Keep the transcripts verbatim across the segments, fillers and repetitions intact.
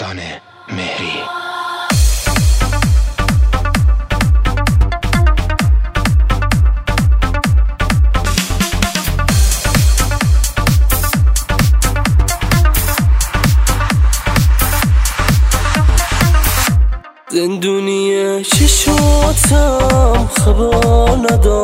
احسان مهری. زندونی چشماتم خبر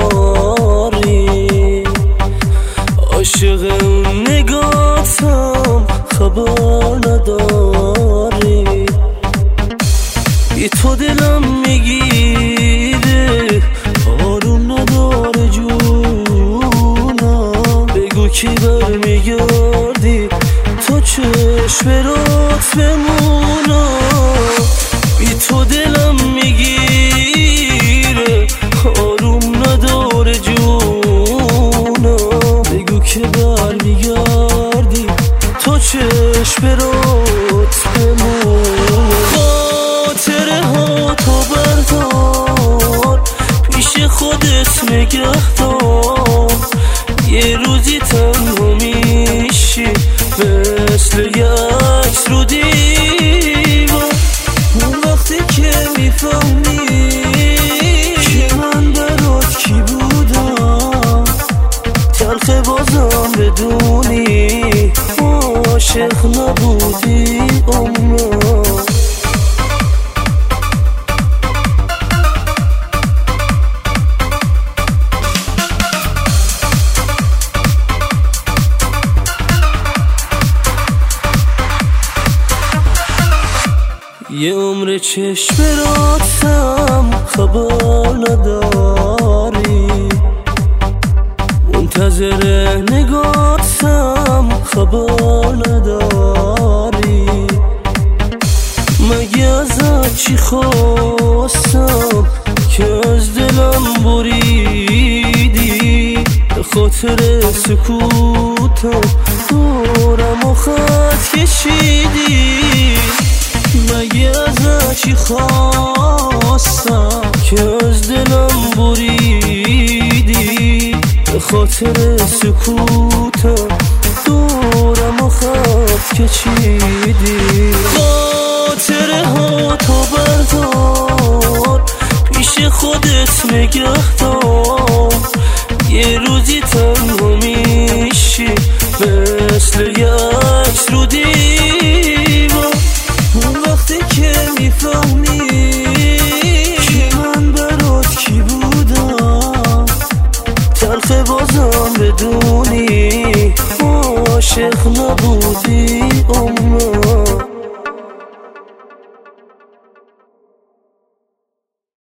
نداری، عاشق اون نگاتم خبر نداری، بی تو دلم میگیره آروم نداره جونم، بگو کی برمیگردی تو چشم رات بمونم، بی تو دلم میگیره آروم نداره جونم، بگو که برمیگردی تو چشم رات بمون. خاطره ها تو بردار پیش خودت نگه دار، یه روزی تنها میشی مثل یک رو دیوار، اون وقتی که میفهمی که من برات کی بودم، تلخ بازم بدونی عاشق نبودی عمرم. یه عمر چشم راتم خبر نداری، منتظر نگاتم خبر نداری، مگه ازت چی خواستم که از دلم بریدی، به خاطر سکوتم دورم و خط کشیدی، مگه ازت چی خواستم که از دلم بریدی، به خاطر سکوتم دورم و خط کشیدی. خاطره ها تو بردار پیش خودت نگه دار، یه